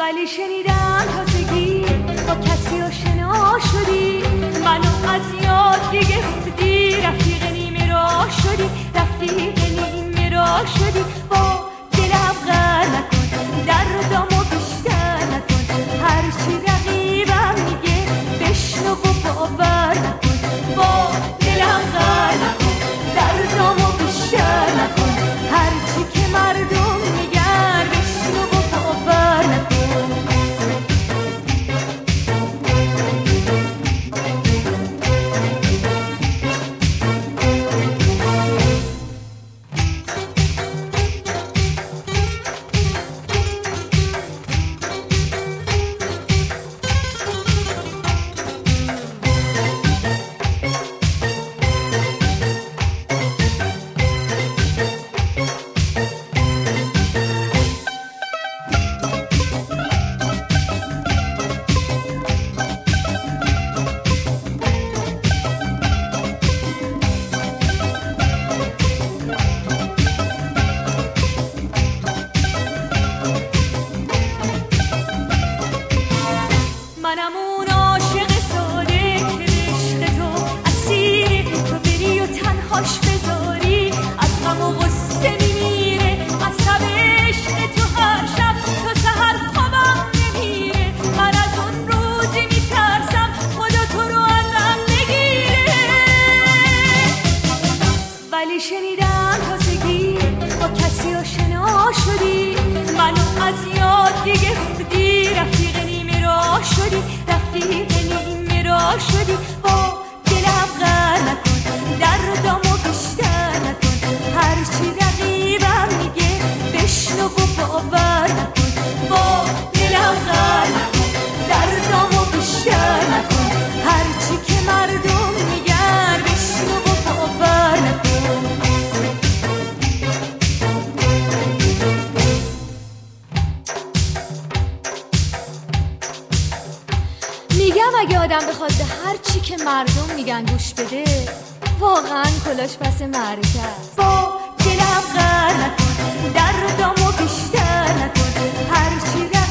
ولی شنیدم تازگی با کسی آشنا شدی، منو از یاد گرفتی، رفیق نیمه راه شدی، رفیق نیمه راه شدی. با دلم غر نکن، دردامو بیشتر نکن، هرچی رقیبم میگه بشنو و باور نکن. با دلم غر نکن، دردامو بیشتر نکن، هرچی که مردم میگن بشنو و باور نکن. منم اون عاشق ساده که عشق تو اسیر تو بری و تنهاش بذاری، از غم و غصه میمیره، از شب عشق تو هر شب تا سحر خوابم نمیره. من از اون روزی میترسم خدا تو رو ازم بگیره. ولی شنیدم تازگی با کسی آشنا شدی، منو از یاد گرفتی، رفیق نیمه راه شدی، رفیق نیمه راه شدی. با دلم غر نکن، دردامو بیشتر نکن، هرچی رقیبم میگه بشنو و باور نکن. با دلم غر نکن، دردامو بیشتر نکن، هرچی که مردم میگن بشنو و باور نکن. میگم اگه آدم بخواد به هر چی که مردم میگن گوش بده، واقعا کلاش پس مرکه است. با دلم غر نکن، دردامو بیشتر نکن، هر چی